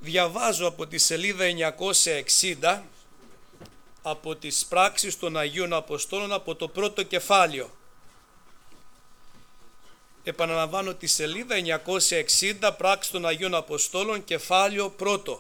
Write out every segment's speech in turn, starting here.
Διαβάζω από τη σελίδα 960 από τις πράξεις των Αγίων Αποστόλων από το πρώτο κεφάλαιο. Επαναλαμβάνω τη σελίδα 960 πράξεις των Αγίων Αποστόλων κεφάλαιο πρώτο.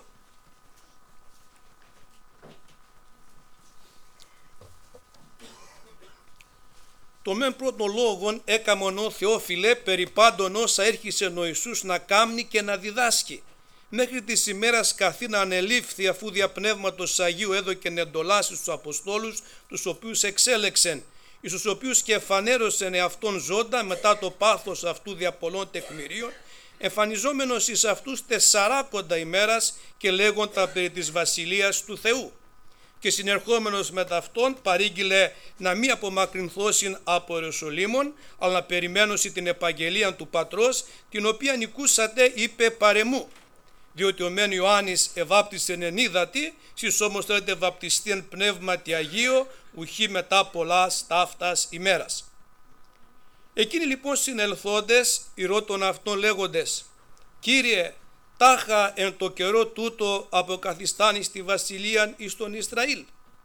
Το μεν πρώτον λόγον έκαμον ο Θεόφιλε περί πάντων όσα έρχισε ο Ιησούς να κάμνει και να διδάσκει. Μέχρι της ημέρας καθήν ανελήφθη αφού δια πνεύματος Αγίου έδωκεν εντολάς στους Αποστόλους τους οποίους εξέλεξεν, εις τους οποίους και εφανέρωσεν εαυτόν ζώντα μετά το πάθος αυτού δια πολλών τεκμηρίων, εμφανιζόμενος εις αυτούς 40 ημέρας και λέγοντα περί της Βασιλείας του Θεού. Και συνερχόμενος με ταυτόν παρήγγειλε να μη απομακρυνθώσιν από Ιερουσαλήμων, αλλά να περιμένωσι την επαγγελία του Πατρός, την οποία νικούσατε είπε παρεμού. Διότι ο μεν Ιωάννης εβάπτισεν εν ύδατι, σεις όμως θέλετε βαπτιστεί εν πνεύματι Αγίο, ουχή μετά πολλάς ταύτας ημέρας. Εκείνοι λοιπόν συνελθόντες ηρώτων αυτών λέγοντες, Κύριε, τάχα εν το καιρό τούτο αποκαθιστάνει στη βασιλείαν εις τον Ισραήλ.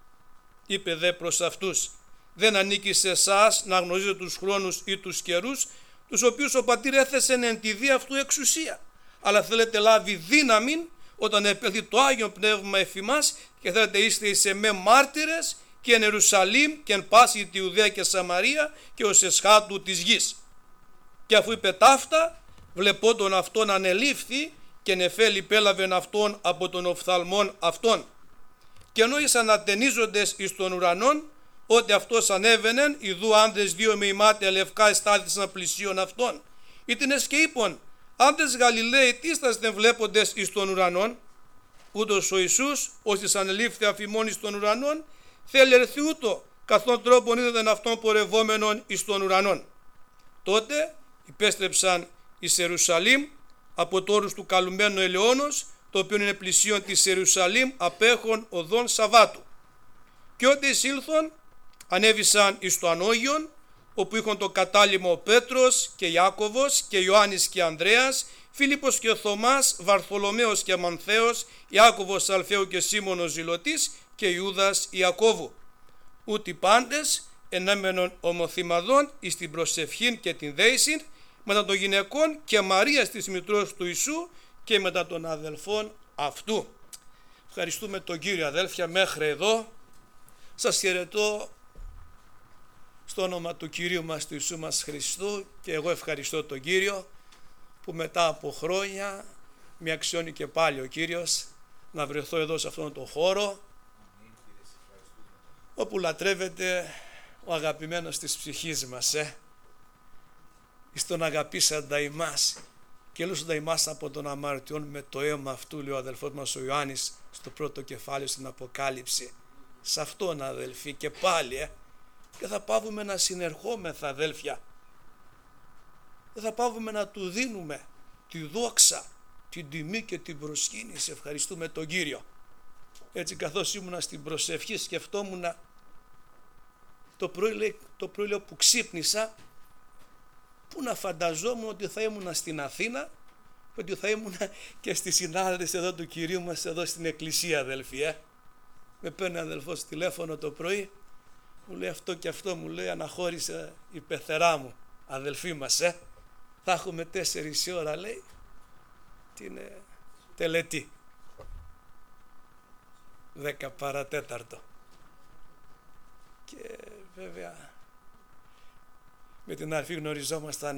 Είπε δε προς αυτούς, δεν ανήκει σε εσάς να γνωρίζετε τους χρόνους ή τους καιρούς, τους οποίους ο Πατήρ έθεσεν εν τη δι' αυτού εξουσία. Αλλά θέλετε λάβει δύναμην όταν επέλθει το Άγιο Πνεύμα εφ' ημάς και θέλετε είστε εις εμέ μάρτυρες και εν Ιερουσαλήμ και εν πάση τη Ιουδαία και Σαμαρία και ως εσχάτου της γης. Και αφού είπε ταύτα, βλεπόντων αυτόν ανελήφθη και νεφέλη πέλαβεν αυτόν από τον οφθαλμόν αυτόν. Και ενώ εις ανατενίζοντες εις των ουρανών, ότι αυτός ανέβαινεν, ιδού άνδρες δύο με ημάτια λευκά εστάθησαν πλησίον αυτόν. Ήτινες και είπον, άνδρες Γαλιλαίοι τι στασθεν βλέποντες εις των ουρανών, ούτως ο Ιησούς, όσοι ανελήφθη αφημών εις των ουρανών, θέλει ερθει ούτω, καθόν τρόπον είδαν αυτόν πορευόμενον εις των ουρανών. Τότε υπέστρεψαν εις Ιερουσαλήμ από το όρους του καλουμένου ελαιώνος, το οποίο είναι πλησίον της Ιερουσαλήμ απέχων οδών Σαββάτου. Και όταν εισήλθον, ανέβησαν εις το Ανώγιον, όπου είχαν το κατάλημο ο Πέτρος και Ιάκωβος και Ιωάννης και Ανδρέας, Φίλιππος και Θωμάς, Βαρθολομαίος και Μανθαίος, Ιάκωβος Αλφαίου και Σίμωνος Ζηλωτής και Ιούδας Ιακώβου. Ούτι πάντες ενέμενον ομοθυμαδών εις την προσευχήν και την δέησιν, μετά των γυναικών και Μαρίας της μητρός του Ιησού και μετά των αδελφών αυτού. Ευχαριστούμε τον Κύριο αδέλφια μέχρι εδώ. Σας χαιρετώ στο όνομα του Κυρίου μας του Ιησού μας Χριστού και εγώ ευχαριστώ τον Κύριο που μετά από χρόνια με αξιώνει και πάλι ο Κύριος να βρεθώ εδώ σε αυτόν τον χώρο όπου λατρεύεται ο αγαπημένος της ψυχής μας εις τον αγαπήσαντα ημάς και έλουσαντα ημάς από τον αμαρτιών με το αίμα αυτού, λέει ο αδελφός μας ο Ιωάννης στο πρώτο κεφάλαιο στην Αποκάλυψη. Σε αυτόν αδελφοί και πάλι και θα πάβουμε να συνερχόμεθα αδέλφια, δεν θα πάβουμε να του δίνουμε τη δόξα, την τιμή και την προσκύνηση. Ευχαριστούμε τον Κύριο. Έτσι καθώς ήμουνα στην προσευχή σκεφτόμουν το πρωί που ξύπνησα, πού να φανταζόμουν ότι θα ήμουν στην Αθήνα, ότι θα ήμουν και στη συνάδελφη εδώ του Κυρίου μας εδώ στην εκκλησία αδελφοί. Με παίρνει αδελφός τηλέφωνο το πρωί, μου λέει αυτό και αυτό, μου λέει αναχώρησε η πεθερά μου, αδελφή μας θα έχουμε 4 η ώρα, λέει, την τελετή 10 παρατέταρτο. Και βέβαια με την αρφή γνωριζόμασταν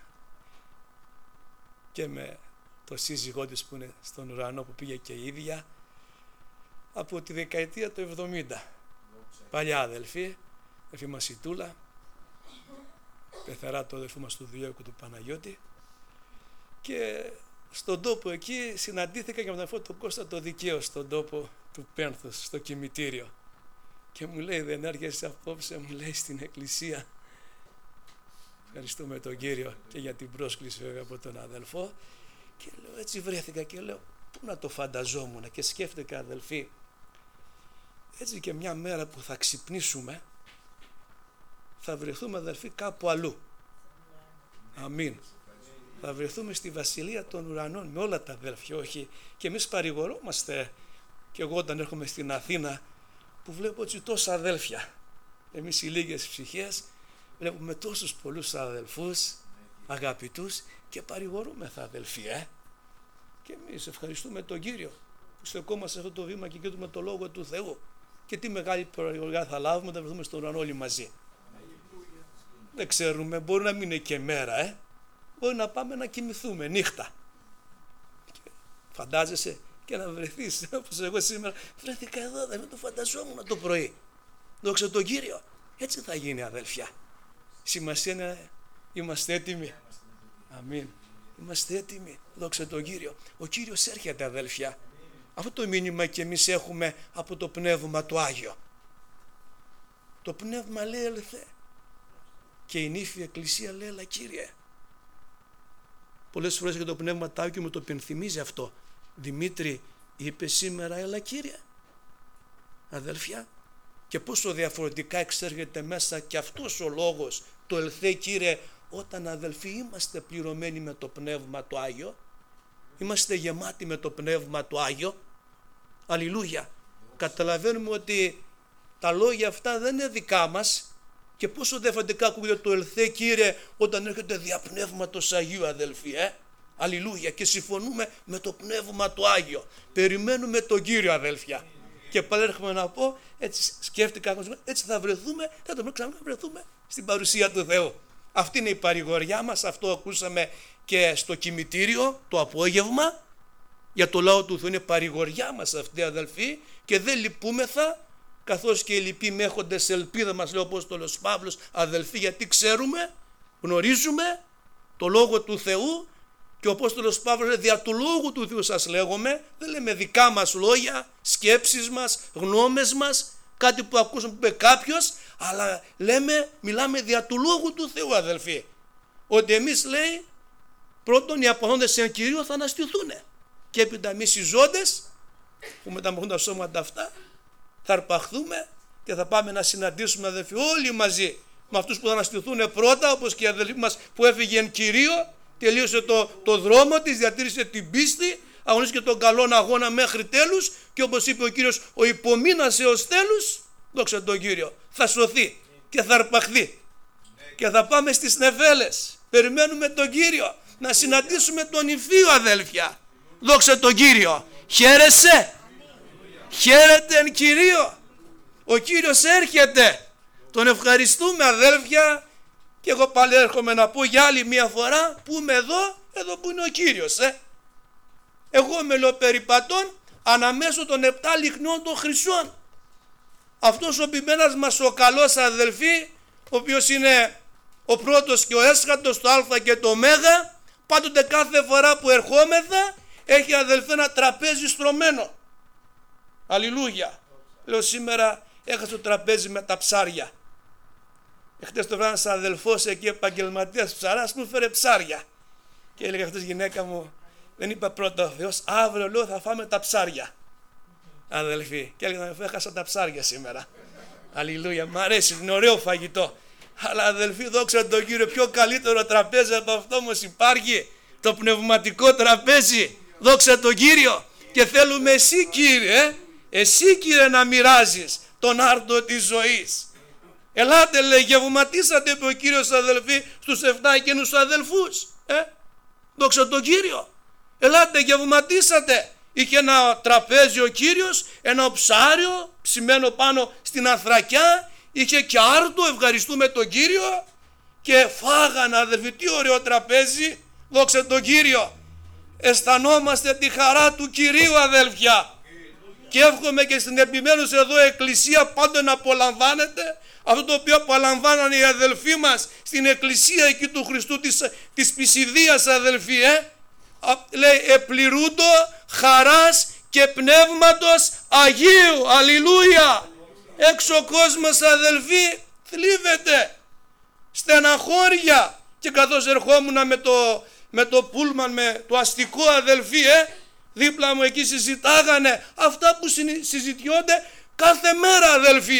και με το σύζυγό της που είναι στον ουρανό που πήγε και η ίδια από τη δεκαετία του 70. Παλιά αδελφή, αδελφή μας η Τούλα, πεθερά του αδελφού μας του Διώκου του Παναγιώτη, και στον τόπο εκεί συναντήθηκα και με τον αδελφό του Κώστα το Δικαίο στον τόπο του Πένθους, στο κημητήριο, και μου λέει δεν έρχεσαι απόψε, μου λέει, στην εκκλησία. Ευχαριστούμε τον Κύριο και για την πρόσκληση βέβαια από τον αδελφό, και λέω έτσι βρέθηκα και λέω πού να το φανταζόμουν, και σκέφτηκα αδελφοί, έτσι και μια μέρα που θα ξυπνήσουμε θα βρεθούμε αδελφοί κάπου αλλού. Αμήν. θα βρεθούμε στη Βασιλεία των Ουρανών με όλα τα αδέλφια, όχι? Και εμείς παρηγορόμαστε, και εγώ όταν έρχομαι στην Αθήνα που βλέπω έτσι τόσα αδέλφια, εμείς οι λίγες ψυχές βλέπουμε τόσους πολλούς αδελφούς αγαπητούς και παρηγορούμεθα, αδελφοί, και εμείς ευχαριστούμε τον Κύριο που στεκόμαστε σε αυτό το βήμα και κοιτούμε το Λόγο του Θεού. Και τι μεγάλη παρηγοριά θα λάβουμε όταν βρεθούμε στον ουρανό όλοι μαζί. Δεν ξέρουμε, μπορεί να μην είναι και μέρα, μπορεί να πάμε να κοιμηθούμε νύχτα. Και φαντάζεσαι και να βρεθείς, όπως εγώ σήμερα βρέθηκα εδώ, δεν το φανταζόμουν το πρωί. Δόξα τον Κύριο. Έτσι θα γίνει, αδέλφια. Σημασία είναι, είμαστε έτοιμοι. Αμήν. Είμαστε έτοιμοι. Δόξα τον Κύριο. Ο Κύριος έρχεται, αδέλφια. Αυτό το μήνυμα και εμείς έχουμε από το Πνεύμα του Άγιο. Το Πνεύμα λέει ελθέ. Και η νύφη Εκκλησία λέει έλα Κύριε. Πολλές φορές και το Πνεύμα του Άγιο μου το πενθυμίζει αυτό. Δημήτρη, είπε σήμερα έλα Κύριε. Αδέλφια. Και πόσο διαφορετικά εξέρχεται μέσα και αυτός ο λόγος, το ελθέ Κύριε, όταν, αδελφοί, είμαστε πληρωμένοι με το Πνεύμα του Άγιο. Είμαστε γεμάτοι με το Πνεύμα του Άγιο. Αλληλούια. Καταλαβαίνουμε ότι τα λόγια αυτά δεν είναι δικά μας. Και πόσο διαφορετικά ακούγεται το ελθέ Κύριε όταν έρχεται δια Πνεύματος Αγίου, αδελφοί. Αλληλούια. Και συμφωνούμε με το Πνεύμα του Άγιο. Περιμένουμε τον Κύριο, αδέλφια. Και πάλι έρχομαι να πω, έτσι σκέφτηκα, έτσι θα βρεθούμε, θα το ξαναβρεθούμε στην παρουσία του Θεού. Αυτή είναι η παρηγοριά μας, αυτό ακούσαμε και στο κημητήριο το απόγευμα. Για το λαό του Θεού είναι παρηγοριά μας αυτή, αδελφοί, και δεν λυπούμεθα, καθώς και οι λοιποί μέχοντες ελπίδα μας, λέει ο Απόστολος Παύλος, αδελφοί, γιατί ξέρουμε, γνωρίζουμε το Λόγο του Θεού. Και ο Απόστολος Παύλος λέει, δια του Λόγου του Θεού σας λέγομαι, δεν λέμε δικά μας λόγια, σκέψεις μας, γνώμες μας, κάτι που ακούσαμε που είπε κάποιος, αλλά μιλάμε δια του Λόγου του Θεού, αδελφοί. Ότι εμείς, λέει, πρώτον οι αποχθόντες εν Κυρίω θα αναστηθούν. Και έπειτα εμείς οι ζώντες, που μεταμορφούν τα σώματα αυτά, θα αρπαχθούμε και θα πάμε να συναντήσουμε, αδελφοί, όλοι μαζί με αυτούς που θα αναστηθούν πρώτα, όπως και οι αδελφοί μας που έφυγε εν Κυρίω. Τελείωσε το δρόμο της, διατήρησε την πίστη, αγωνίστηκε τον καλόν αγώνα μέχρι τέλους και όπως είπε ο Κύριος, ο υπομείνας έως τέλους, δόξα τον Κύριο, θα σωθεί και θα αρπαχθεί. Και θα πάμε στις νεφέλες. Περιμένουμε τον Κύριο να συναντήσουμε τον Υφείο, αδέλφια. Δόξα τον Κύριο. Χαίρεσαι. Χαίρετε εν Κυρίω. Ο Κύριος έρχεται. Τον ευχαριστούμε, αδέλφια. Και εγώ πάλι έρχομαι να πω για άλλη μια φορά που είμαι εδώ που είναι ο Κύριος. Εγώ μελοπεριπατών αναμέσω των 7 λιχνών των χρυσών. Αυτός ο ποιμένας μας ο καλός, αδελφοί, ο οποίος είναι ο πρώτος και ο έσχατος, το Α και το Ω, πάντοτε κάθε φορά που ερχόμεθα έχει, αδελφοί, ένα τραπέζι στρωμένο. Αλληλούια. Λέω σήμερα έχασα το τραπέζι με τα ψάρια. Χτες το βράδυ ένας αδελφός εκεί, επαγγελματίας ψαράς, μου φέρε ψάρια. Και έλεγε αυτός, γυναίκα μου, δεν είπα πρώτα ο Θεός, αύριο, λέω, θα φάμε τα ψάρια. Αδελφοί. Και έλεγε, αδελφοί, έχασα τα ψάρια σήμερα. Αλληλούια, μ' αρέσει, είναι ωραίο φαγητό. Αλλά, αδελφοί, δόξα τον Κύριο, πιο καλύτερο τραπέζι από αυτό όμως υπάρχει. Το πνευματικό τραπέζι. Δόξα τον Κύριο. Και θέλουμε εσύ, Κύριε, εσύ, Κύριε, να μοιράζεις τον άρτο της ζωής. Ελάτε, λέει, γευματίσατε, είπε ο Κύριος, αδελφοί, στους 7 εκείνους αδελφούς. Δόξα τον Κύριο. Ελάτε, γευματίσατε. Είχε ένα τραπέζι ο Κύριος, ένα ψάριο ψημένο πάνω στην ανθρακιά. Είχε και άρτο, ευχαριστούμε τον Κύριο. Και φάγανε, αδελφοί, τι ωραίο τραπέζι. Δόξα τον Κύριο. Αισθανόμαστε τη χαρά του Κυρίου, αδέλφια. Και εύχομαι και στην επιμένους εδώ εκκλησία πάντα να απολαμβάνετε αυτό το οποίο απολαμβάνανε οι αδελφοί μας στην εκκλησία εκεί του Χριστού της Πισιδίας, αδελφοί. Λέει, επληρούντο χαράς και πνεύματος Αγίου. Αλληλούια. Έξω ο κόσμος, αδελφοί, θλίβεται, στεναχώρια. Και καθώς ερχόμουν με το πούλμαν, με το αστικό, αδελφοί, δίπλα μου εκεί συζητάγανε αυτά που συζητιόνται κάθε μέρα, αδελφοί.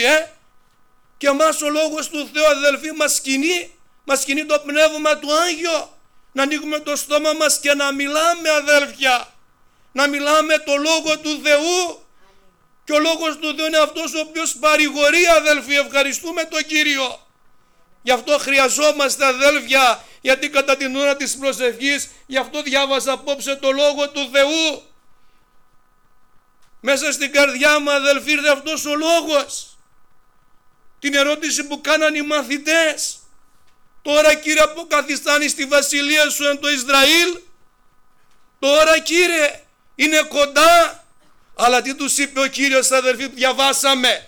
Και εμάς ο Λόγος του Θεού, αδελφοί, μας κινεί το Πνεύμα του Άγιο. να ανοίγουμε το στόμα μας και να μιλάμε, αδέλφια, να μιλάμε το Λόγο του Θεού. Και ο Λόγος του Θεού είναι αυτός ο οποίος παρηγορεί, αδέλφοι. Ευχαριστούμε τον Κύριο. Γι' αυτό χρειαζόμαστε, αδέλφια, γιατί κατά την ώρα της προσευχής, γι' αυτό διάβασα απόψε το Λόγο του Θεού. Μέσα στην καρδιά μου, αδελφοί, ήρθε αυτός ο Λόγος. Την ερώτηση που κάναν οι μαθητές. Τώρα, Κύριε, αποκαθιστάνει στη βασιλεία σου εν το Ισραήλ. Τώρα, Κύριε, είναι κοντά. Αλλά τι τους είπε ο Κύριος, αδελφοί, που διαβάσαμε?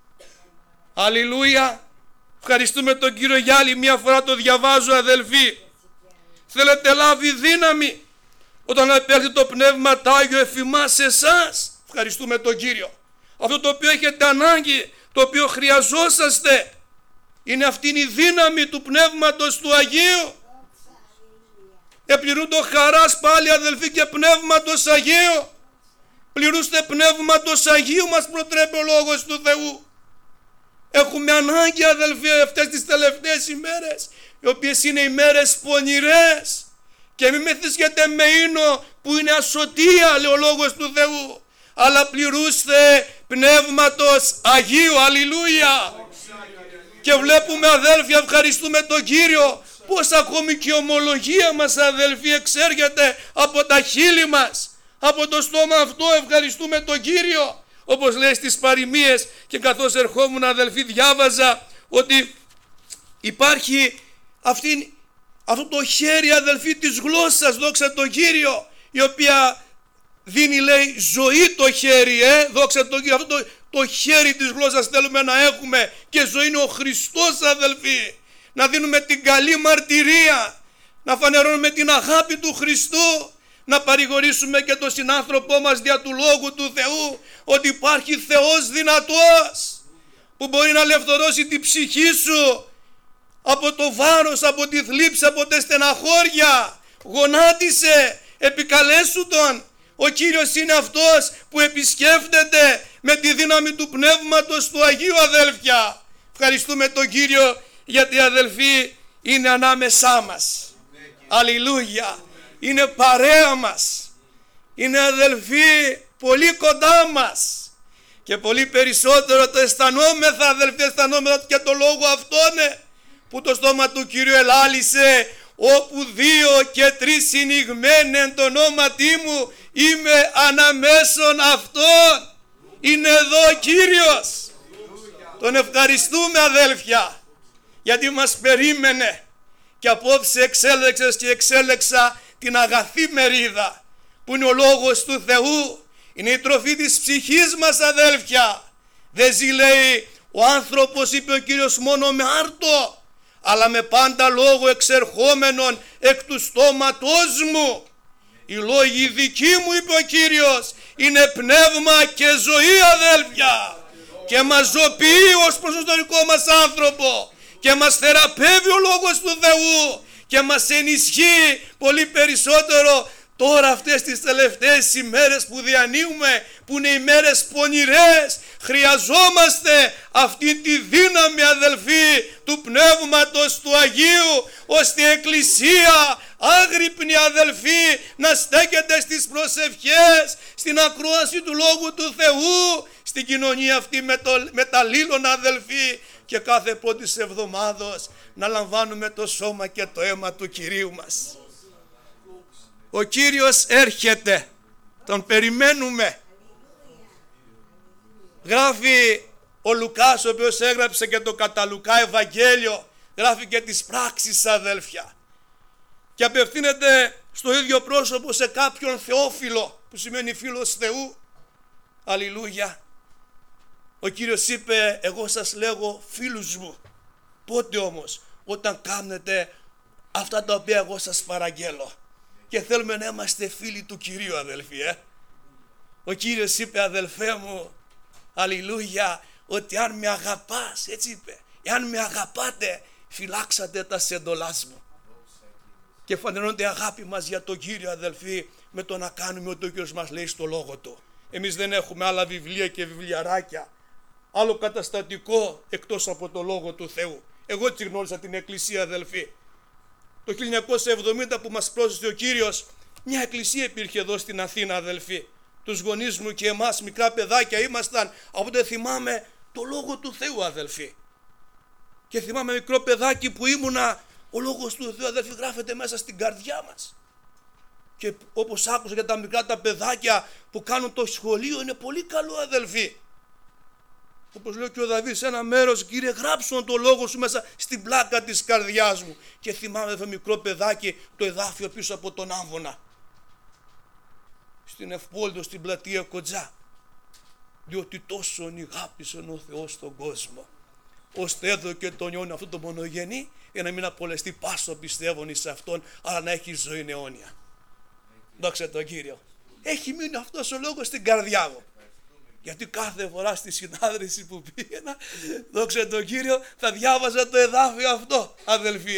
Αλληλούια. Ευχαριστούμε τον Κύριο για άλλη μια φορά, το διαβάζω, αδελφοί. Θέλετε λάβει δύναμη όταν επέλθει το Πνεύμα τ' Άγιο εφημάς σε εσάς. Ευχαριστούμε τον Κύριο. Αυτό το οποίο έχετε ανάγκη, το οποίο χρειαζόσαστε, είναι αυτήν η δύναμη του Πνεύματος του Αγίου. Επληρούντο χαράς πάλι, αδελφοί, και Πνεύματος Αγίου. Πληρούστε Πνεύματος Αγίου, μας προτρέπει ο Λόγος του Θεού. Έχουμε ανάγκη, αδελφοί, αυτές τις τελευταίες ημέρες, οι οποίες είναι ημέρες πονηρές, και μην μεθυσιέτε με ίνο που είναι ασωτεία, λέει ο Λόγος του Θεού, αλλά πληρούστε Πνεύματος Αγίου. Αλληλούια. Και βλέπουμε, αδέλφοι, ευχαριστούμε τον Κύριο, πως ακόμη και η ομολογία μας, αδελφοί, εξέρχεται από τα χείλη μας, από το στόμα αυτό. Ευχαριστούμε τον Κύριο. Όπως λέει στις παροιμίες, και καθώς ερχόμουν, αδελφοί, διάβαζα ότι υπάρχει αυτό το χέρι, αδελφοί, της γλώσσας, δόξα τον Κύριο, η οποία δίνει, λέει, ζωή το χέρι, δόξα τον Κύριο. Αυτό το χέρι της γλώσσας θέλουμε να έχουμε, και ζωή είναι ο Χριστός, αδελφοί. Να δίνουμε την καλή μαρτυρία, να φανερώνουμε την αγάπη του Χριστού, να παρηγορήσουμε και τον συνάνθρωπό μας δια του Λόγου του Θεού, ότι υπάρχει Θεός δυνατός, που μπορεί να λευθορώσει την ψυχή σου από το βάρος, από τη θλίψη, από τα στεναχώρια. Γονάτισε, επικαλέσου Τον. Ο Κύριος είναι αυτός που επισκέφτεται με τη δύναμη του Πνεύματος του Αγίου, αδέλφια. Ευχαριστούμε τον Κύριο, γιατί, αδελφοί, είναι ανάμεσά μας. Αλληλούια. Είναι παρέα μας. Είναι, αδελφοί, πολύ κοντά μας. Και πολύ περισσότερο το αισθανόμεθα, αδελφοί, αισθανόμεθα και το λόγο αυτόν, που το στόμα του Κυρίου ελάλησε, όπου 2 και 3 συνηγμένοι εν το ονόματί μου, είμαι αναμέσων αυτών. Είναι εδώ ο Κύριος. Τον ευχαριστούμε, αδέλφια, γιατί μας περίμενε, και απόψε εξέλεξες και εξέλεξα την αγαθή μερίδα, που είναι ο Λόγος του Θεού. Είναι η τροφή της ψυχής μας, αδέλφια. Δεν ζει, λέει, ο άνθρωπος, είπε ο Κύριος, μόνο με άρτο, αλλά με πάντα λόγο εξερχόμενον εκ του στόματός μου. Οι λόγοι δικοί μου, είπε ο Κύριος, είναι πνεύμα και ζωή, αδέλφια, και μας ζωοποιεί ως προς τον ιστορικό μας άνθρωπο, και μας θεραπεύει ο Λόγος του Θεού, και μας ενισχύει πολύ περισσότερο τώρα αυτές τις τελευταίες ημέρες που διανύουμε, που είναι ημέρες πονηρές. Χρειαζόμαστε αυτή τη δύναμη, αδελφοί, του Πνεύματος του Αγίου, ώστε η Εκκλησία, άγρυπνη, αδελφοί, να στέκεται στις προσευχές, στην ακρόαση του Λόγου του Θεού, στην κοινωνία αυτή με τα λίλωνα, αδελφοί, και κάθε πρώτης εβδομάδος να λαμβάνουμε το σώμα και το αίμα του Κυρίου μας. Ο Κύριος έρχεται, τον περιμένουμε. Γράφει ο Λουκάς, ο οποίος έγραψε και το κατά Λουκά Ευαγγέλιο, γράφει και τις πράξεις, αδέλφια, και απευθύνεται στο ίδιο πρόσωπο σε κάποιον Θεόφιλο, που σημαίνει φίλος Θεού. Αλληλούια. Ο Κύριος είπε, εγώ σας λέγω φίλους μου. Πότε όμως? Όταν κάνετε αυτά τα οποία εγώ σας παραγγέλω. Και θέλουμε να είμαστε φίλοι του Κυρίου, αδελφοί. Ο Κύριος είπε, αδελφέ μου, αλληλούια, ότι αν με αγαπάς, έτσι είπε, εάν με αγαπάτε, φυλάξατε τα εντολάς μου. Και φανερώνεται η αγάπη μας για τον Κύριο, αδελφοί, με το να κάνουμε ό,τι ο Κύριος μας λέει στο Λόγο Του. Εμείς δεν έχουμε άλλα βιβλία και βιβλιαράκια, άλλο καταστατικό εκτός από το Λόγο του Θεού. Εγώ έτσι γνώρισα την Εκκλησία, αδελφοί. Το 1970 που μας πρόσθεσε ο Κύριος, μια εκκλησία υπήρχε εδώ στην Αθήνα, αδελφοί. Τους γονείς μου και εμάς μικρά παιδάκια ήμασταν, οπότε θυμάμαι το Λόγο του Θεού, αδελφοί. Και θυμάμαι μικρό παιδάκι που ήμουνα, ο Λόγος του Θεού, αδελφοί, γράφεται μέσα στην καρδιά μας. Και όπως άκουσα για τα μικρά τα παιδάκια που κάνουν το σχολείο, είναι πολύ καλό, αδελφοί. Όπως λέει και ο Δαβίδ σε ένα μέρος, Κύριε, γράψω το Λόγο σου μέσα στην πλάκα της καρδιάς μου. Και θυμάμαι το μικρό παιδάκι το εδάφιο πίσω από τον Άμβονα, στην Ευπόλυτο, στην πλατεία Κοντζά. Διότι τόσον ηγάπησον ο Θεός τον κόσμο, ώστε έδωκε τον Υιόν αυτού τον μονογενή, για να μην απολεστεί πάσο πιστεύων εις αυτόν, αλλά να έχει ζωή αιώνια. Δόξα τον Κύριο. Έχει μείνει αυτός ο λόγος στην καρδιά μου. Γιατί κάθε φορά στη συνάδρηση που πήγαινα, δόξα τον Κύριο, θα διάβαζα το εδάφιο αυτό, αδελφοί,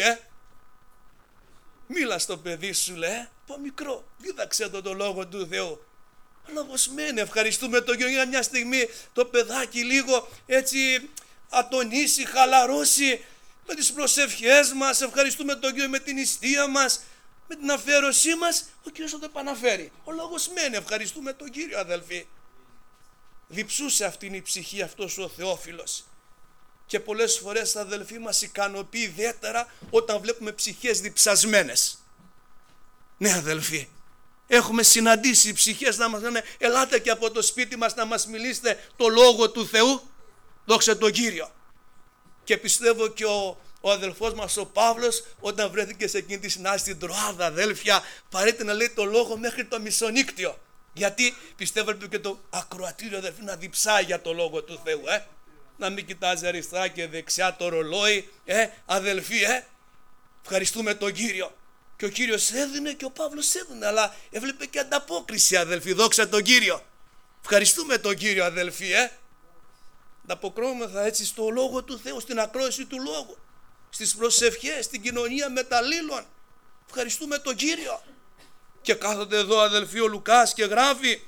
Μίλα στο παιδί σου, λέει, από μικρό, δίδαξε το Λόγο του Θεού. Ο λόγος μένει, ευχαριστούμε τον Κύριο για μια στιγμή το παιδάκι λίγο έτσι ατονίσει, χαλαρώσει με τις προσευχές μας, ευχαριστούμε τον Κύριο με την νηστεία μας, με την αφιέρωσή μας, ο Κύριος θα το επαναφέρει. Ο λόγος μένει, ευχαριστούμε τον Κύριο, αδελφοί. Διψούσε αυτήν η ψυχή αυτός ο Θεόφιλος. Και πολλές φορές, αδελφοί, μας ικανοποιεί ιδιαίτερα όταν βλέπουμε ψυχές διψασμένες. Ναι, αδελφοί, έχουμε συναντήσει ψυχές να μας λένε, ελάτε και από το σπίτι μας να μας μιλήσετε το Λόγο του Θεού. Δόξα τον Κύριο. Και πιστεύω και ο αδελφός μας ο Παύλος, όταν βρέθηκε σε εκείνη τη συνάντηση στην Τροάδα, αδέλφια, παρέτει να λέει το Λόγο μέχρι το μισονύκτιο. Γιατί πιστεύω και το ακροατήριο, αδελφοί, να διψάει για το Λόγο του Θεού, να μην κοιτάζει αριστερά και δεξιά το ρολόι, αδελφοί, ευχαριστούμε τον Κύριο. Και ο Κύριος έδινε και ο Παύλος έδινε, αλλά έβλεπε και ανταπόκριση, αδελφοί, δόξα τον Κύριο. Ευχαριστούμε τον Κύριο, αδελφοί, ανταποκρόμεθα έτσι στο Λόγο του Θεού, στην ακρόαση του Λόγου, στις προσευχές, στην κοινωνία μεταλλήλων. Ευχαριστούμε τον Κύριο. Και κάθονται εδώ, αδελφοί, ο Λουκάς και γράφει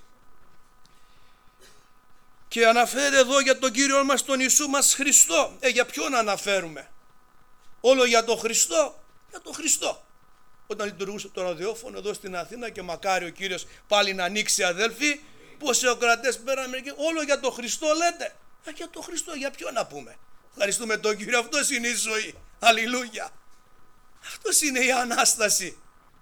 και αναφέρει εδώ για τον Κύριο μας τον Ιησού μας Χριστό. Για ποιον αναφέρουμε? Όλο για τον Χριστό? Για τον Χριστό. Όταν λειτουργούσε το ραδιόφωνο εδώ στην Αθήνα, και μακάρι ο Κύριος πάλι να ανοίξει, αδέλφοι, πόσοι ακροατές πέραμε και όλο για τον Χριστό λέτε. Για τον Χριστό, για ποιον να πούμε? Ευχαριστούμε τον Κύριο, αυτός είναι η ζωή. Αλληλούια. Αυτός είναι η Ανάσταση.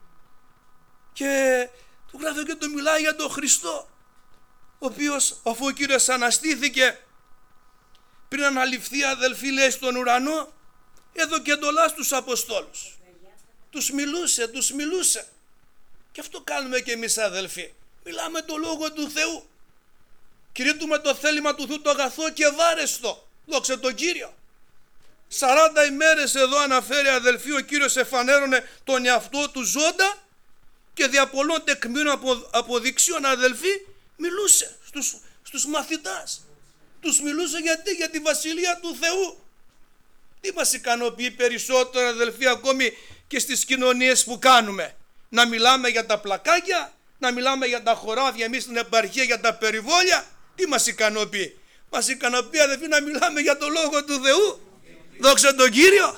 Και του γράφει και του μιλάει για τον Χριστό, ο οποίος, αφού ο Κύριος αναστήθηκε, πριν αναληφθεί, αδελφοί, λέει, στον ουρανό, έδωκε εντολά στους Αποστόλους. Τους μιλούσε. Και αυτό κάνουμε και εμείς, αδελφοί. Μιλάμε το Λόγο του Θεού. Κηρύττουμε το θέλημα του Θεού, το αγαθό και βάρεστο. Δόξα τον Κύριο. 40 ημέρες εδώ αναφέρει, αδελφοί, ο Κύριος εφανέρωνε τον εαυτό του ζώντα και δια πολλών τεκμήρων αποδειξίων, αδελφοί, μιλούσε στους μαθητάς. Τους μιλούσε γιατί? Για τη Βασιλεία του Θεού. Τι μας ικανοποιεί περισσότερο, αδελφοί, ακόμη και στις κοινωνίες που κάνουμε? Να μιλάμε για τα πλακάκια, να μιλάμε για τα χωράδια εμείς στην επαρχία, για τα περιβόλια? Τι μας ικανοποιεί? Μας ικανοποιεί, αδελφοί, να μιλάμε για το Λόγο του Θεού. Δόξα τον Κύριο.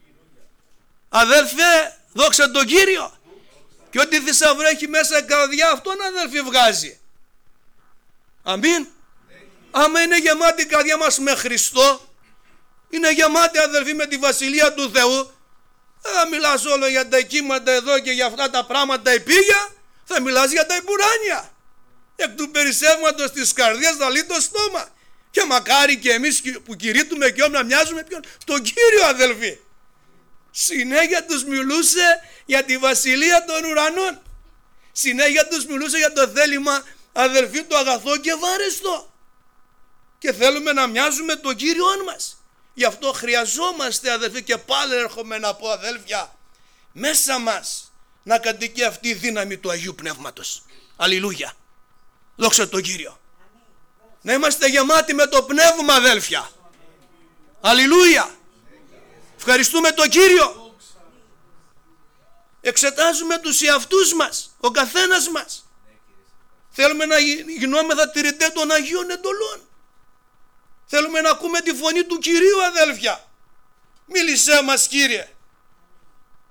Αδέλφε, δόξα τον Κύριο. Και ό,τι θησαυρό έχει μέσα η καρδιά, αυτόν, αδέλφοι, βγάζει. Αμήν. Άμα είναι γεμάτη η καρδιά μας με Χριστό, είναι γεμάτη, αδελφοί, με τη Βασιλεία του Θεού, δεν θα μιλάς όλο για τα κύματα εδώ και για αυτά τα πράγματα επίγεια, θα μιλάς για τα υπουράνια. Εκ του περισσεύματος της καρδιάς θα λύει το στόμα. Και μακάρι και εμείς που κηρύττουμε και όμως να μοιάζουμε ποιον? Τον Κύριο, αδελφοί. Συνέχεια τους μιλούσε για τη Βασιλεία των ουρανών. Συνέχεια τους μιλούσε για το θέλημα, αδελφοί, το αγαθό και βάρεστο. Και θέλουμε να μοιάζουμε τον Κύριον μας. Γι' αυτό χρειαζόμαστε, αδελφοί, και πάλι έρχομαι να πω, αδέλφια, μέσα μας να κατοικεί αυτή η δύναμη του Αγίου Πνεύματος. Αλληλούια. Δόξα τον Κύριο. Να είμαστε γεμάτοι με το Πνεύμα, αδέλφια. Αλληλούια. Ευχαριστούμε τον Κύριο. Εξετάζουμε τους εαυτούς μας, ο καθένας μας. Θέλουμε να γινόμεθα τηρητές των Αγίων εντολών. Θέλουμε να ακούμε τη φωνή του Κυρίου, αδέλφια. Μίλησέ μας, Κύριε.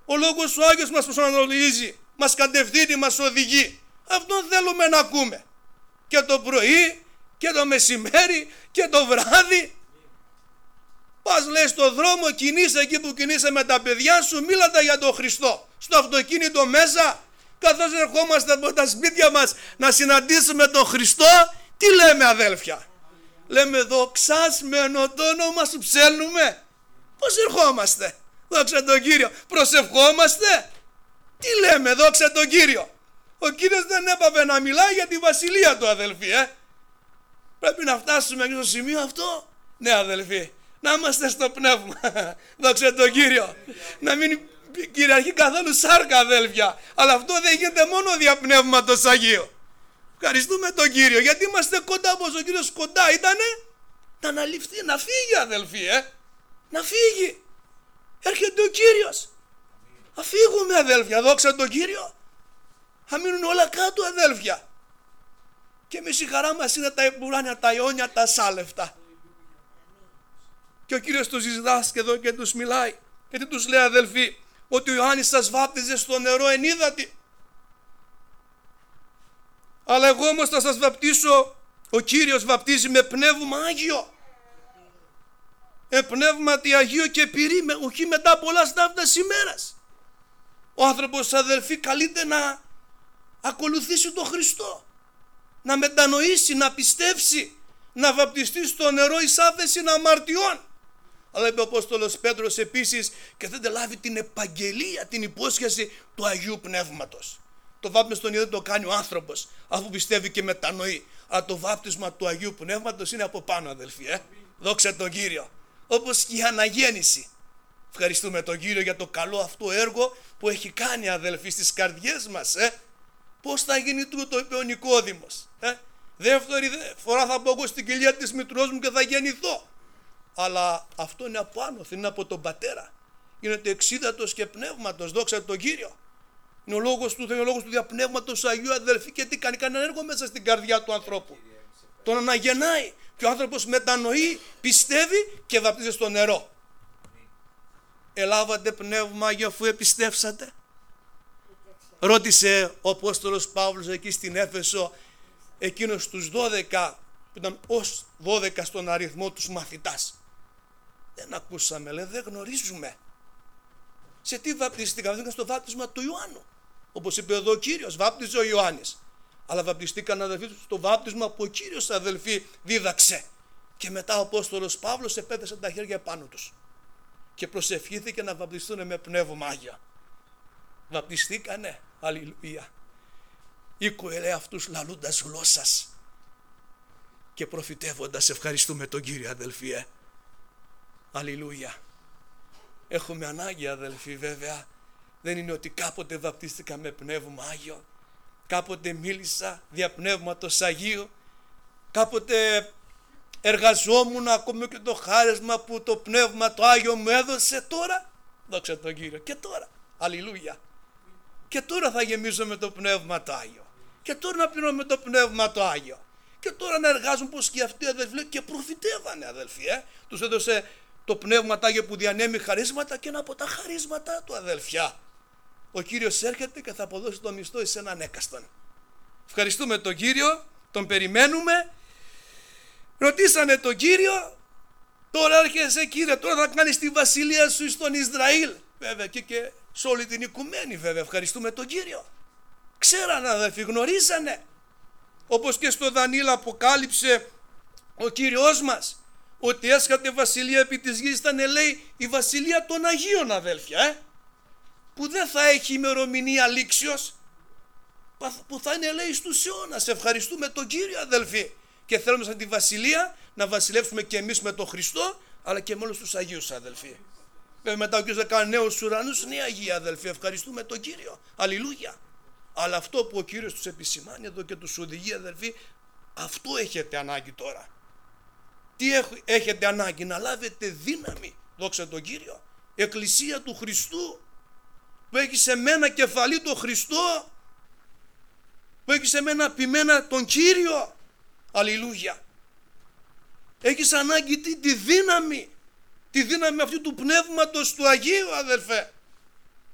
Ο Λόγος ο Άγιος μας προσανατολίζει, μας κατευθύνει, μας οδηγεί. Αυτόν θέλουμε να ακούμε. Και το πρωί και το μεσημέρι και το βράδυ. Πας λέει στο δρόμο, κινείσαι εκεί που κινείσαι με τα παιδιά σου, μίλατα για τον Χριστό. Στο αυτοκίνητο μέσα, καθώς ερχόμαστε από τα σπίτια μας να συναντήσουμε τον Χριστό, τι λέμε αδέλφια? Λέμε δοξασμένο το όνομα σου, ψέλνουμε. Πώς ερχόμαστε? Δόξα τον Κύριο. Προσευχόμαστε. Τι λέμε? Δόξα τον Κύριο. Ο Κύριος δεν έπαβε να μιλάει για τη βασιλεία του, αδελφοί. Πρέπει να φτάσουμε στο σημείο αυτό. Ναι, αδελφοί, να είμαστε στο πνεύμα. Δόξα τον Κύριο. Να μην κυριαρχεί καθόλου σάρκα, αδέλφια. Αλλά αυτό δεν γίνεται μόνο δια Πνεύματος Αγίου. Ευχαριστούμε τον Κύριο, γιατί είμαστε κοντά, όπως ο Κύριος κοντά ήτανε. Να αναλυφθεί, να φύγει, αδελφοί, να φύγει. Έρχεται ο Κύριος. Θα φύγουμε, αδέλφια, δόξα τον Κύριο. Θα μείνουν όλα κάτω, αδέλφια. Και εμείς η χαρά μας είναι τα ουράνια, τα αιώνια, τα σάλευτα. Και ο Κύριος τους διδάσκει εδώ και τους μιλάει. Γιατί τους λέει, αδελφοί, ότι ο Ιωάννης σας βάπτιζε στο νερό εν ύδατι. Αλλά εγώ όμως θα σας βαπτίσω, ο Κύριος βαπτίζει με πνεύμα Άγιο. Πνεύματι Αγίο και πυρί, όχι μετά πολλάς ναύτας ημέρας. Ο άνθρωπος, αδελφοί, καλείται να ακολουθήσει τον Χριστό, να μετανοήσει, να πιστέψει, να βαπτιστεί στο νερό εις άφεση αμαρτιών. Αλλά είπε ο Απόστολος Πέτρος επίσης, και θέλετε λάβει την επαγγελία, την υπόσχεση του Αγίου Πνεύματος. Το βάπτισμα στον ύδατα το κάνει ο άνθρωπος, αφού πιστεύει και μετανοεί. Αλλά το βάπτισμα του Αγίου Πνεύματος είναι από πάνω, αδελφοί. Δόξα τον Κύριο. Όπως και η αναγέννηση. Ευχαριστούμε τον Κύριο για το καλό αυτό έργο που έχει κάνει, αδελφοί, στις καρδιές μας. Πώς θα γίνει τούτο, είπε ο Νικόδημος. Δεύτερη φορά θα μπω εγώ στην κοιλία της μητρός μου και θα γεννηθώ. Αλλά αυτό είναι από άνωθεν, είναι από τον Πατέρα. Γίνεται εξίδατος και πνεύματος, δόξα τον Κύριο. Είναι ο λόγος του Θεού, ο λόγος του διαπνεύματος Αγίου, αδελφοί, και τι κάνει? Κάνει ένα έργο μέσα στην καρδιά του ανθρώπου. Τον αναγεννάει και ο άνθρωπος μετανοεί, πιστεύει και βαπτίζεται στο νερό. Ελάβατε πνεύμα Άγιο αφού επιστέψατε? Ρώτησε ο Απόστολος Παύλος εκεί στην Έφεσο εκείνος τους 12 που ήταν ως 12 στον αριθμό τους μαθητάς. Δεν ακούσαμε, λέει, δεν γνωρίζουμε. Σε τι βαπτιστήκαν? Στο βάπτισμα του Ιωάννου. Όπως είπε εδώ ο Κύριος, βάπτιζε ο Ιωάννης. Αλλά βαπτιστήκαν, αδελφοί, στο βάπτισμα που ο Κύριος, αδελφοί, δίδαξε. Και μετά ο Απόστολος Παύλος επέθεσε τα χέρια πάνω τους και προσευχήθηκε να βαπτιστούν με πνεύμα Άγιο. Βαπτιστήκανε, αλληλούια. Ήκουε, λέει, αυτούς λαλούντας γλώσσας και προφητεύοντας. Ευχαριστούμε τον Κύριο, αδελφοί. Αλληλούια. Έχουμε ανάγκη, αδελφοί, βέβαια. Δεν είναι ότι κάποτε βαπτίστηκα με πνεύμα Άγιο, κάποτε μίλησα δια πνεύματος Αγίου, κάποτε εργαζόμουν ακόμη και το χάρισμα που το πνεύμα το Άγιο μου έδωσε. Τώρα, δόξα τον Κύριο, και τώρα, αλληλούια. Και τώρα θα γεμίζω με το πνεύμα το Άγιο. Και τώρα να πληρώνω με το πνεύμα το Άγιο. Και τώρα να εργάζουν πως και αυτοί, αδελφοί, και προφητεύανε, αδελφοί. Τους έδωσε το πνεύμα το Άγιο που διανέμει χαρίσματα, και ένα από τα χαρίσματα του, αδελφιά, ο Κύριος έρχεται και θα αποδώσει το μισθό εις έναν έκαστον. Ευχαριστούμε τον Κύριο, τον περιμένουμε. Ρωτήσανε τον Κύριο, τώρα έρχεσαι, Κύριε, τώρα θα κάνεις τη βασιλεία σου στον Ισραήλ. Βέβαια και σε όλη την οικουμένη, βέβαια. Ευχαριστούμε τον Κύριο. Ξέρανε, αδελφοί, γνωρίζανε. Όπως και στο Δανίλ αποκάλυψε ο Κύριος μας ότι έσχαται βασιλεία επί της γης, ήταν, λέει, η βασιλεία των Αγίων, αδέλφια, που δεν θα έχει ημερομηνία λήξεως, που θα είναι, λέει, στους αιώνας. Ευχαριστούμε τον Κύριο, αδελφοί, και θέλουμε σαν τη βασιλεία να βασιλεύσουμε και εμείς με τον Χριστό, αλλά και με όλους τους Αγίους, αδελφοί. Βέβαια μετά ο Κύριος θα κάνει νέους ουρανούς, νέα Αγία, αδελφοί. Ευχαριστούμε τον Κύριο, αλληλούια. Αλλά αυτό που ο Κύριος τους επισημάνει εδώ και τους οδηγεί, αδελφοί, αυτό έχετε ανάγκη τώρα. Τι έχετε ανάγκη? Να λάβετε δύναμη, δόξα τον Κύριο. Εκκλησία του Χριστού, που έχει σε μένα κεφαλή τον Χριστό, που έχει σε μένα ποιμένα τον Κύριο, αλληλούια. Έχεις ανάγκη τη δύναμη αυτή του πνεύματος του Αγίου, αδελφέ.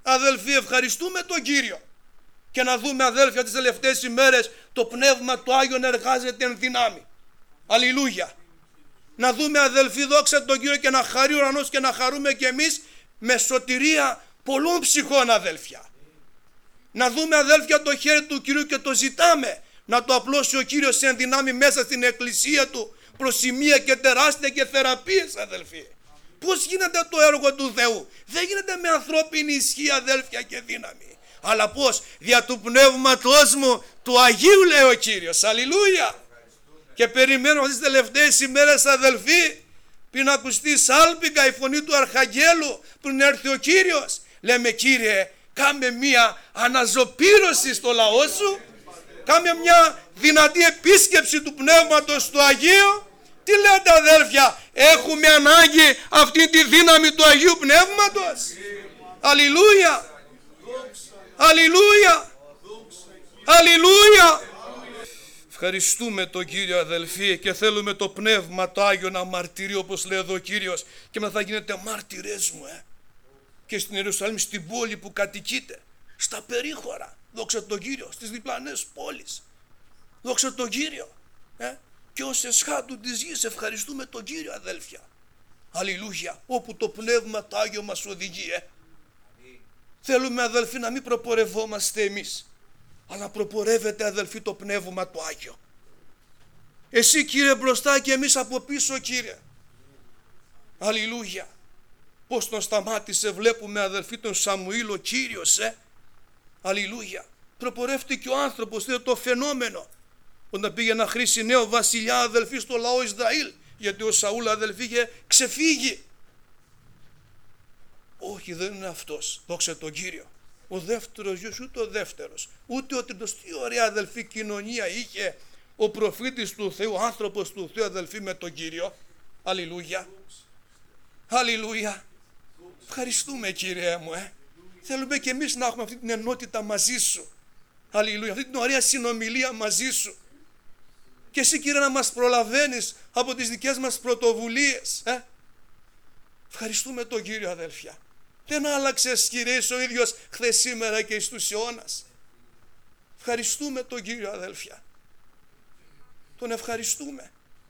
Αδελφοί, ευχαριστούμε τον Κύριο. Και να δούμε, αδέλφια, τις τελευταίες ημέρες το Πνεύμα του Άγιο να εργάζεται εν δυνάμει. Αλληλούια. Να δούμε, αδελφοί, δόξα τον Κύριο, και να χαρεί ο ουρανός και να χαρούμε και εμείς με σωτηρία πολλών ψυχών, αδέλφια. Να δούμε, αδέλφια, το χέρι του Κυρίου και το ζητάμε να το απλώσει ο Κύριος εν δυνάμει μέσα στην εκκλησία του προς σημεία και τεράστια και θεραπείες, αδελφοί. Πώς γίνεται το έργο του Θεού? Δεν γίνεται με ανθρώπινη ισχύ, αδέλφια, και δύναμη. Αλλά πώς? Δια του Πνεύματος μου του Αγίου, λέει ο Κύριος. Αλληλούια. Και περιμένω αυτές τις τελευταίες ημέρες, αδελφοί, πριν ακουστεί σάλπιγγα η φωνή του Αρχαγγέλου, πριν έρθει ο Κύριος. Λέμε, Κύριε, κάμε μια αναζωπήρωση στο λαό σου, κάμε μια δυνατή επίσκεψη του Πνεύματος του Αγίου. Τι λέτε, αδέλφια? Έχουμε ανάγκη αυτή τη δύναμη του Αγίου Πνεύματος. Αλληλούια. Αλληλούια. Αλληλούια. Ευχαριστούμε τον Κύριο, αδελφοί, και θέλουμε το Πνεύμα το Άγιο να μαρτυρεί, όπως λέει εδώ ο Κύριος, και μετά θα γίνετε μάρτυρες μου, και στην Ιερουσαλήμ, στην πόλη που κατοικείτε, στα περίχωρα, δόξα τον Κύριο, στις διπλανές πόλεις, δόξα τον Κύριο, και ως εσχάτου της γης ευχαριστούμε τον Κύριο, αδέλφια. Αλληλούια. Όπου το Πνεύμα το Άγιο μας οδηγεί. Θέλουμε, αδελφοί, να μην προπορευόμαστε εμείς, αλλά να προπορεύεται, αδελφοί, το Πνεύμα το Άγιο. Εσύ, Κύριε, μπροστά και εμείς από πίσω, Κύριε. Αλληλούια. Πώς τον σταμάτησε, βλέπουμε, αδελφοί, τον Σαμουήλ ο Κύριος. Αλληλούια. Προπορεύτηκε ο άνθρωπος, είναι το φαινόμενο. Όταν πήγε να χρήσει νέο βασιλιά, αδελφοί, στο λαό Ισραήλ, γιατί ο Σαούλ, αδελφοί, είχε ξεφύγει. Όχι, δεν είναι αυτός, δόξα τον Κύριο. Ο δεύτερος γιος, ούτε ο δεύτερος, ούτε ο τρίτος. Τι ωραία, αδελφοί, κοινωνία είχε ο προφήτης του Θεού, ο άνθρωπος του Θεού, αδελφοί, με τον Κύριο. Αλληλούια. Αλληλούια. Ευχαριστούμε, Κύριε μου. Θέλουμε και εμείς να έχουμε αυτή την ενότητα μαζί σου. Αλληλούια. Αυτή την ωραία συνομιλία μαζί σου. Και εσύ, Κύριε, να μας προλαβαίνεις από τις δικές μας πρωτοβουλίες. Ευχαριστούμε τον Κύριο, αδέλφια. Δεν άλλαξες, Κύριε, ο ίδιος χθες, σήμερα και εις τους αιώνας. Ευχαριστούμε τον Κύριο, αδέλφια. Τον ευχαριστούμε.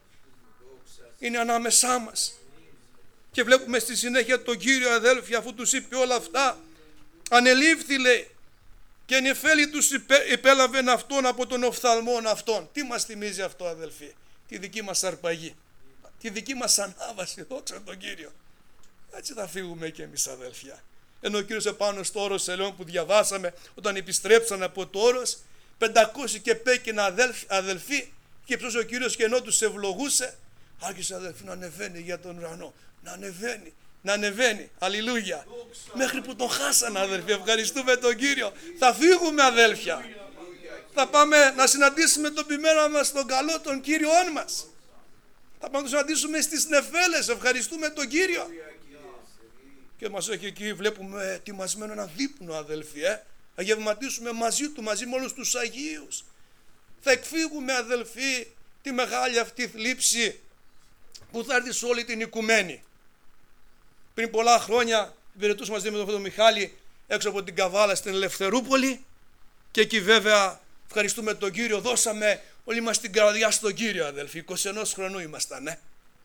Είναι ανάμεσά μας. Και βλέπουμε στη συνέχεια τον Κύριο, αδέλφια, αφού τους είπε όλα αυτά, ανελήφθη, λέει, και νεφέλη τους υπέλαβεν αυτόν από τον οφθαλμόν αυτόν. Τι μας θυμίζει αυτό, αδελφοί? Τη δική μας αρπαγή, τη δική μας ανάβαση, δόξα τον Κύριο. Έτσι θα φύγουμε και εμείς, αδέλφια. Ενώ ο Κύριος επάνω στο όρος Ελαιών που διαβάσαμε, όταν επιστρέψαν από το όρος, 500 και πέκινα αδελφοί, και ψώσε ο Κύριος, και ενώ τους ευλογούσε, άρχισε, αδελφοί, να ανεβαίνει για τον ουρανό. Να ανεβαίνει, αλληλούια, μέχρι που τον χάσανε, αδελφοί. Ευχαριστούμε τον Κύριο. Θα φύγουμε, αδέλφια. Θα πάμε να συναντήσουμε τον ποιμένα μας, τον καλό, τον Κύριον μας. Θα πάμε να τον συναντήσουμε στις νεφέλες. Ευχαριστούμε τον Κύριο. Και μας έχει εκεί, βλέπουμε ετοιμασμένο ένα δείπνο, αδελφοί. Θα γευματίσουμε μαζί του, μαζί με όλους τους Αγίους. Θα εκφύγουμε, αδελφοί, τη μεγάλη αυτή θλίψη που θα έρθει σε όλη την οικουμένη. Πριν πολλά χρόνια υπηρετούσαμε μαζί με τον Μιχάλη έξω από την Καβάλα στην Ελευθερούπολη, και εκεί, βέβαια, ευχαριστούμε τον Κύριο, δώσαμε όλη μας την καρδιά στον Κύριο, αδελφοί. 21 χρονού ήμασταν,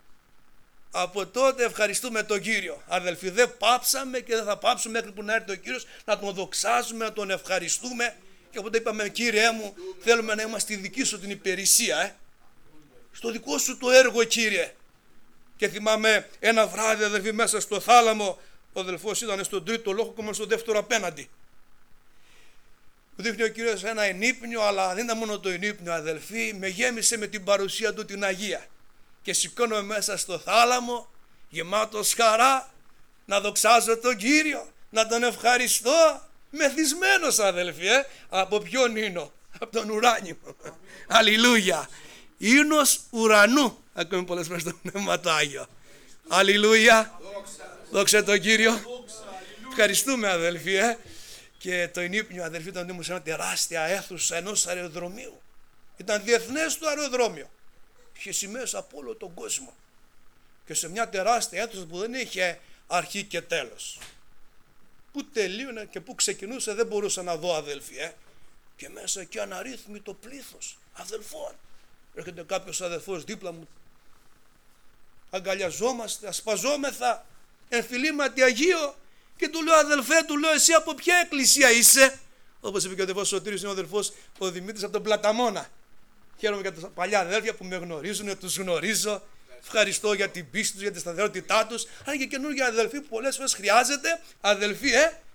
Από τότε ευχαριστούμε τον Κύριο, αδελφοί. Δεν πάψαμε και δεν θα πάψουμε μέχρι που να έρθει ο Κύριος, να τον δοξάζουμε, να τον ευχαριστούμε. Και οπότε είπαμε, Κύριε μου, θέλουμε να είμαστε στη δική σου την υπηρεσία, στο δικό σου το έργο, Κύριε. Και θυμάμαι ένα βράδυ, αδελφοί, μέσα στο θάλαμο, ο αδελφός ήταν στον τρίτο λόγο και στο δεύτερο απέναντι. Μου δείχνει ο Κύριος ένα ενύπνιο, αλλά δεν ήταν μόνο το ενύπνιο, αδελφοί, με γέμισε με την παρουσία του την Αγία. Και σηκώνομαι μέσα στο θάλαμο, γεμάτος χαρά, να δοξάζω τον Κύριο, να τον ευχαριστώ, μεθυσμένος, αδελφοί, από ποιον ίνο? Από τον ουράνιο. Αλληλούια. Ίνος ουρανού. Ακούμε πολλές φορές το Πνεύμα το Άγιο. Αλληλούια. Δόξα τον Κύριο. Ευχαριστούμε, αδελφοί. Και το ενύπνιο, αδελφοί, ήταν ήμουν σε ένα τεράστια αίθουσα ενός αεροδρομίου. Ήταν διεθνές το αεροδρόμιο. Είχε σημαίες από όλο τον κόσμο. Και σε μια τεράστια αίθουσα που δεν είχε αρχή και τέλος. Πού τελείωνε και πού ξεκινούσε δεν μπορούσα να δω, αδελφοί. Και μέσα εκεί αναρρύθμιτο πλήθος αδελφών. Έρχεται κάποιος αδελφός δίπλα μου, αγκαλιαζόμαστε, ασπαζόμεθα, εμφυλίματι Αγίο, και του λέω, αδελφέ, του λέω, εσύ από ποια εκκλησία είσαι? Όπως είπε και ο αδελφός Σωτήρης, είναι ο αδελφός ο Δημήτρης από τον Πλαταμόνα. Χαίρομαι για τα παλιά αδέλφια που με γνωρίζουν, τους γνωρίζω. Ευχαριστώ για την πίστη τους, για τη σταθερότητά τους. Αλλά και καινούργια αδελφοί που πολλές φορές χρειάζεται, αδελφοί,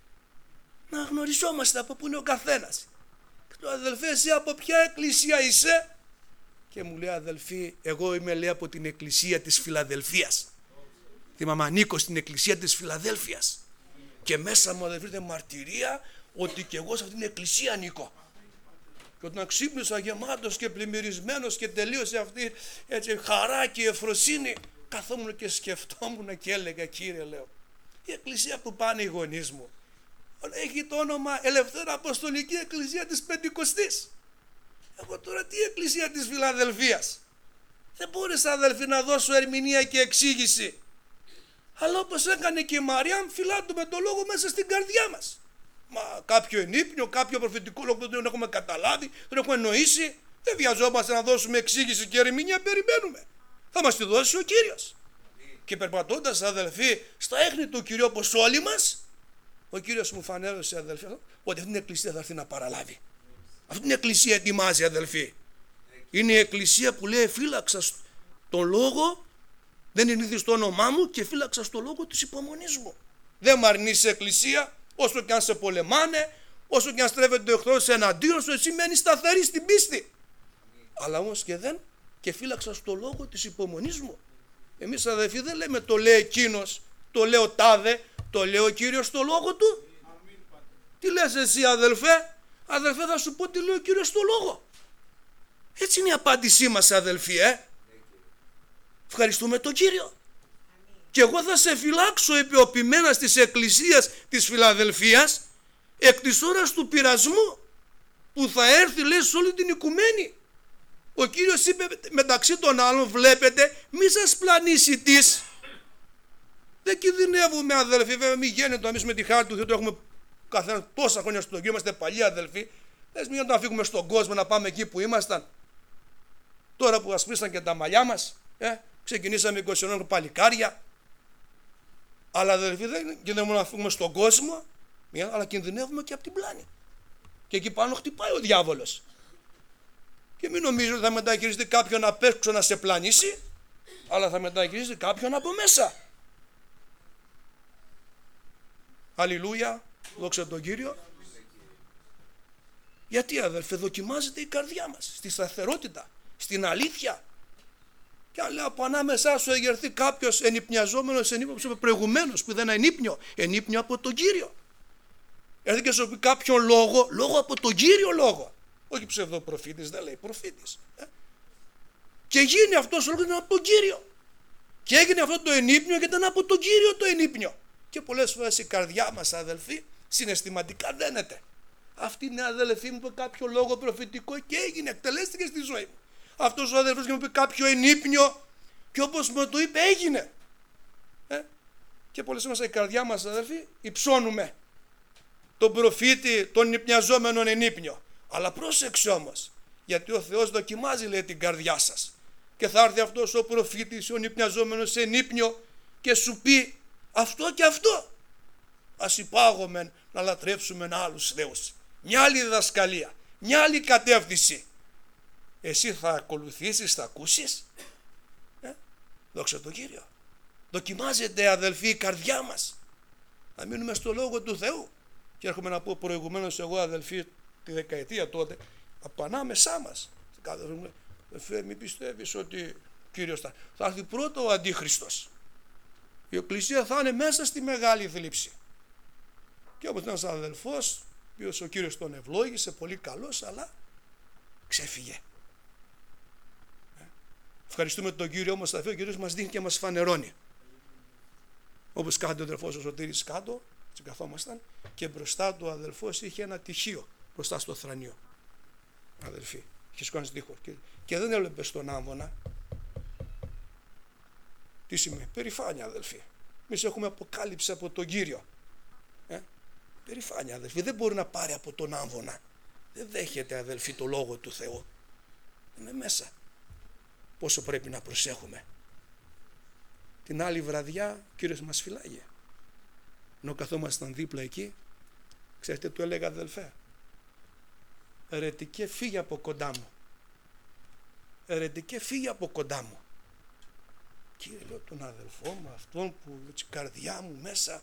να γνωριζόμαστε από πού είναι ο καθένας. Και του, αδελφέ, εσύ από ποια εκκλησία είσαι? Και μου λέει, αδελφοί, εγώ είμαι, λέει, από την εκκλησία της Φιλαδελφίας. Θυμάμαι, ανήκω στην εκκλησία της Φιλαδέλφειας. Και μέσα μου, αδελφοί, είναι μαρτυρία ότι και εγώ σε αυτήν την εκκλησία ανήκω. Και όταν ξύπνησα γεμάτος και πλημμυρισμένος και τελείωσε αυτή έτσι χαρά και ευφροσύνη, καθόμουν και σκεφτόμουν και έλεγα, Κύριε, λέω, η εκκλησία που πάνε οι γονείς μου έχει το όνομα Ελευθέρα Αποστολική Εκκλησία της Πεντηκοστής. Εγώ τώρα τι εκκλησία της Φιλαδελφίας? Δεν μπόρεσα, αδελφοί, να δώσω ερμηνεία και εξήγηση. Αλλά όπως έκανε και η Μαρία, φυλάτουμε το λόγο μέσα στην καρδιά μας. Μα κάποιο ενύπνιο, κάποιο προφητικό λόγο που δεν έχουμε καταλάβει, δεν έχουμε εννοήσει, δεν βιαζόμαστε να δώσουμε εξήγηση και ερμηνεία, περιμένουμε. Θα μας τη δώσει ο Κύριος. Και περπατώντας, αδελφοί, στα έχνη του Κυρίου, όπως όλοι μας, ο Κύριος μου φανέρωσε, αδελφοί, ότι αυτή την εκκλησία θα έρθει να παραλάβει. Αυτή την εκκλησία ετοιμάζει, αδελφοί. Είναι η εκκλησία που λέει, φύλαξα τον λόγο, δεν είναι στο όνομά μου και φύλαξα στο λόγο της υπομονής μου. Δεν μ' αρνήσει η εκκλησία, όσο και αν σε πολεμάνε, όσο και αν στρέφεται ο εχθρός εναντίον σου, εσύ μένεις σταθερή στην πίστη. Αλλά όμως και φύλαξα στο λόγο της υπομονής μου. Εμείς, αδελφοί, δεν λέμε το λέει εκείνος, το λέει ο τάδε, το λέει ο Κύριος στο λόγο του. Τι λες εσύ, αδελφέ? Αδελφέ, θα σου πω τι λέει ο Κύριος στο λόγο. Έτσι είναι η απάντησή μας, αδελφοί. Ευχαριστούμε τον Κύριο. Και εγώ θα σε φυλάξω, είπε ο ποιμένας της εκκλησίας της Φιλαδελφίας, εκ της ώρας του πειρασμού που θα έρθει, λέει, σε όλη την οικουμένη. Ο Κύριος είπε μεταξύ των άλλων, βλέπετε, μη σας πλανήσει της. Δεν κινδυνεύουμε, αδελφοί, βέβαια, μη γίνεται εμείς με τη χάρη του Θεού, έχουμε καθένα τόσα χρόνια στον Κύριο, είμαστε παλιοί αδελφοί. Λες, μην να φύγουμε στον κόσμο να πάμε εκεί που ήμασταν. Τώρα που ασπρίσαν και τα μαλλιά μας, ξεκινήσαμε 20 παλικάρια. Αλλά, αδελφοί, δεν κινδυνεύουμε να φύγουμε στον κόσμο, αλλά κινδυνεύουμε και από την πλάνη. Και εκεί πάνω χτυπάει ο διάβολος. Και μην νομίζετε ότι θα μεταχειριστεί κάποιον απ' έξω να σε πλανήσει, αλλά θα μεταχειριστεί κάποιον από μέσα. Αλληλούια, δόξα τον Κύριο. Γιατί, αδελφέ, δοκιμάζεται η καρδιά μας στη σταθερότητα, στην αλήθεια. Και αν λέω από ανάμεσά σου εγερθεί κάποιος ενυπνιαζόμενος, προηγουμένως που δεν είναι ενύπνιο, ενύπνιο από τον Κύριο. Έρθει και σου πει κάποιον λόγο από τον Κύριο λόγο. Όχι ψευδοπροφήτης, δεν λέει προφήτης. Και γίνει αυτός ο λόγος από τον Κύριο. Και έγινε αυτό το ενύπνιο και ήταν από τον Κύριο το ενύπνιο. Και πολλές φορές η καρδιά μας, αδελφοί, συναισθηματικά δένεται. Αυτή είναι, αδελφοί μου, κάποιο λόγο προφητικό και έγινε, εκτελέστηκε στη ζωή μου. Αυτός ο αδελφός μου είπε κάποιο ενύπνιο και όπως μου το είπε έγινε. Και πολλές φορές η καρδιά μας, αδελφοί, υψώνουμε τον προφήτη, τον υπνιαζόμενον ενύπνιο. Αλλά πρόσεξε όμως, γιατί ο Θεός δοκιμάζει, λέει, την καρδιά σας. Και θα έρθει αυτός ο προφήτης, ο υπνιαζόμενος ενύπνιο και σου πει αυτό και αυτό. Ας υπάγομεν να λατρεύσουμε άλλους θεούς. Μια άλλη διδασκαλία, μια άλλη κατεύθυνση. Εσύ θα ακολουθήσεις, θα ακούσεις. Δόξα τον Κύριο. Δοκιμάζεται, αδελφοί, η καρδιά μας. Να μείνουμε στο λόγο του Θεού. Και έρχομαι να πω προηγουμένως εγώ, αδελφοί, τη δεκαετία τότε, από ανάμεσά μας. Μην πιστεύεις ότι Κύριος θα έρθει πρώτο ο Αντίχριστος. Η Εκκλησία θα είναι μέσα στη μεγάλη θλίψη. Και όπως ένας αδελφός, ο Κύριος τον ευλόγησε, πολύ καλός, αλλά ξέφυγε. Ευχαριστούμε τον Κύριο όμως, ο Κύριος μας δίνει και μας φανερώνει. Όπως κάτω ο αδελφός ο Σωτήρης κάτω, έτσι καθόμασταν, και μπροστά του ο αδελφός είχε ένα τυχείο μπροστά στο θρανείο. Αδελφοί, είχε σκόνει τείχο και δεν έβλεπε στον άμβονα. Τι σημαίνει? Περηφάνεια, αδελφοί. Εμείς έχουμε αποκάλυψη από τον Κύριο. Περηφάνεια, αδελφοί, δεν μπορεί να πάρει από τον άμβονα. Δεν δέχεται, αδελφοί, το Λόγο του Θεού. Είναι μέσα. Πόσο πρέπει να προσέχουμε. Την άλλη βραδιά ο Κύριος μας φυλάγε. Ενώ καθόμασταν δίπλα εκεί, ξέρετε του έλεγα, αδελφέ, ερετικέ φύγε από κοντά μου. Ερετικέ φύγε από κοντά μου. Κύριε, λέω, τον αδελφό μου, αυτόν που η καρδιά μου μέσα,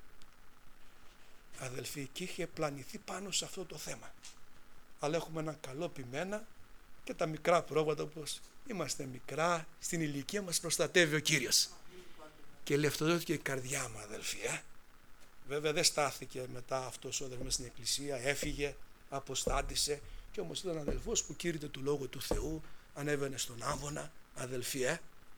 αδελφοί, εκεί είχε πλανηθεί πάνω σε αυτό το θέμα. Αλλά έχουμε ένα καλό ποιμένα και τα μικρά πρόβατα, όπως είμαστε μικρά, στην ηλικία μας προστατεύει ο Κύριος. Και ελευθερώθηκε η καρδιά μου, αδελφοί. Βέβαια δεν στάθηκε μετά αυτός ο αδελφός στην εκκλησία, έφυγε, αποστάτησε, και όμως ήταν αδελφός που κήρυτε του Λόγου του Θεού, ανέβαινε στον άμβονα, αδελφοί,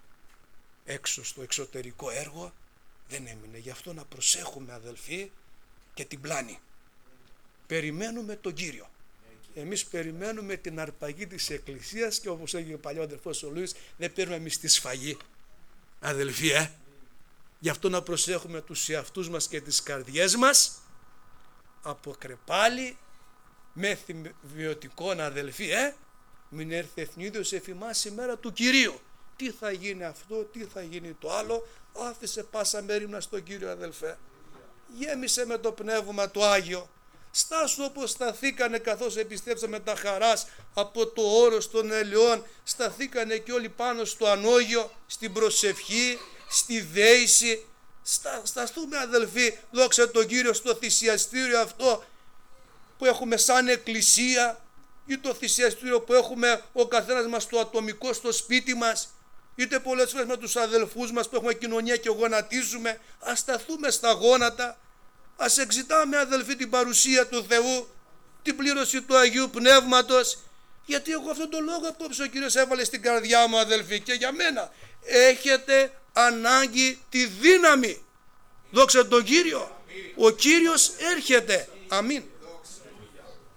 έξω στο εξωτερικό έργο δεν έμεινε. Γι' αυτό να προσέχουμε, αδελφοί, και την πλάνη. Περιμένουμε τον Κύριο. Εμείς περιμένουμε την αρπαγή της Εκκλησίας και όπως έγινε ο παλιό αδελφός ο Λούις, δεν παίρνουμε εμείς τη σφαγή, αδελφοί. Γι' αυτό να προσέχουμε τους εαυτούς μας και τις καρδιές μας από κρεπάλι μέθη βιωτικών, αδελφοί, μην έρθει εθνίδιος εφημάς η μέρα του Κυρίου. Τι θα γίνει αυτό, τι θα γίνει το άλλο. Άφησε πάσα μέριμνα στον Κύριο, αδελφέ. Γέμισε με το Πνεύμα το Άγιο. Στάσου όπως σταθήκανε καθώς επιστρέψαμε τα χαράς από το όρος των ελαιών. Σταθήκανε και όλοι πάνω στο ανώγιο, στην προσευχή, στη δέηση. Σταθούμε, αδελφοί, δόξα τον Κύριο, στο θυσιαστήριο αυτό που έχουμε σαν εκκλησία, ή το θυσιαστήριο που έχουμε ο καθένας μας το ατομικό στο σπίτι μας, είτε πολλές φορές με τους αδελφούς μας που έχουμε κοινωνία και γονατίζουμε. Ας σταθούμε στα γόνατα, ας εξητάμε, αδελφοί, την παρουσία του Θεού, την πλήρωση του Αγίου Πνεύματος, γιατί εγώ αυτόν τον λόγο απόψε ο Κύριος έβαλε στην καρδιά μου, αδελφοί, και για μένα. Έχετε ανάγκη τη δύναμη. Δόξα τον Κύριο. Ο Κύριος έρχεται. Αμήν.